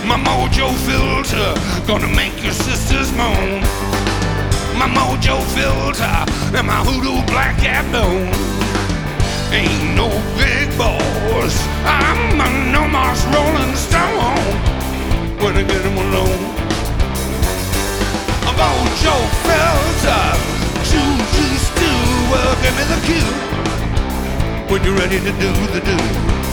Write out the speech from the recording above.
My mojo filter gonna make your sisters moan. My mojo filter and my hoodoo black cat bone. Ain't no big boss, I'm a no-moss rolling stone. When I get him alone, a mojo filter, choo-choo stew. Well, give me the cue when you're ready to do the do.